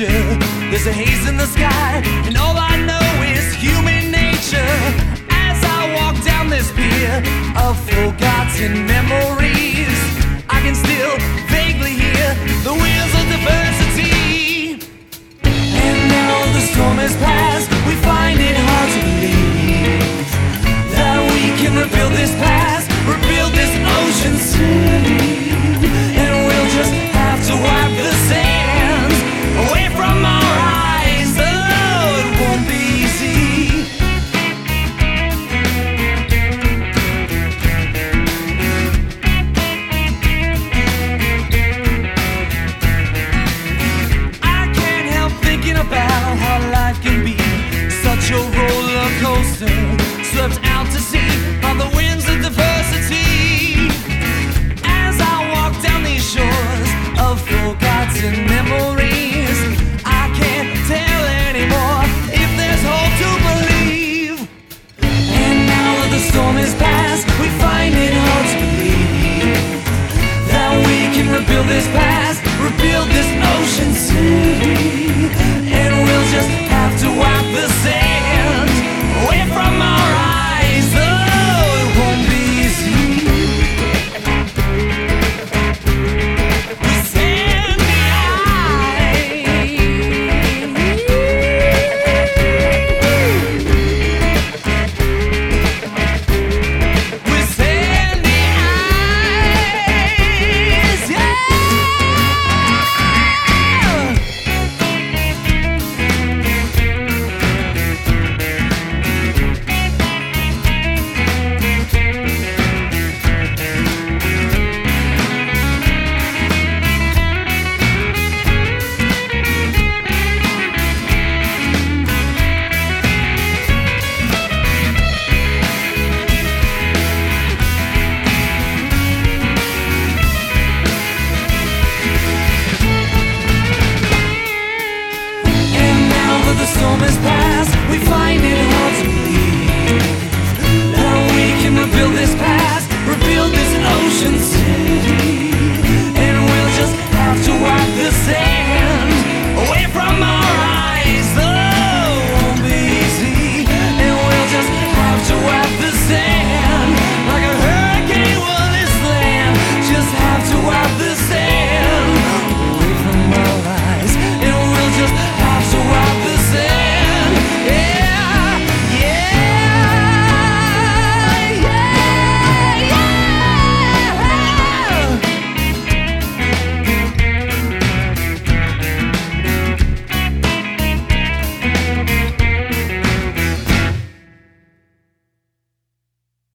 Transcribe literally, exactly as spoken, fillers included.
future. There's a haze in the sky, and all I know is human nature. As I walk down this pier of forgotten memories, I can still vaguely hear the wheels of diversity. And now the storm has passed, we find it hard to believe that we can rebuild this past, rebuild this ocean city. And we'll just have to wipe the sands away from our eyes. Oh, it won't be easy. I can't help thinking about how life can be such a roller coaster, swept out to sea on the winds of diversity. As I walk down these shores of forgotten memories, I can't tell anymore if there's hope to believe. And now that the storm is past, we find it hard to believe that we can rebuild this past, rebuild this ocean city. And we'll just have to wipe the sand away from our